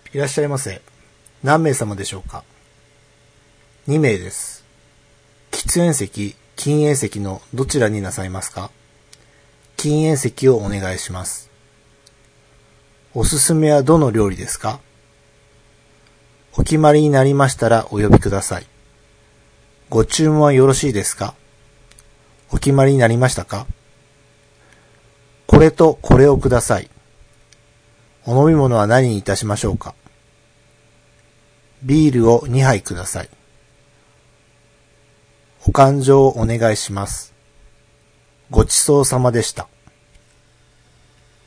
いらっしゃいませ。何名様でしょうか。2名です。喫煙席、禁煙席のどちらになさいますか。禁煙席をお願いします。おすすめはどの料理ですか。お決まりになりましたらお呼びください。ご注文はよろしいですか。お決まりになりましたか。これとこれをください。お飲み物は何にいたしましょうか。ビールを2杯ください。お勘定をお願いします。ごちそうさまでした。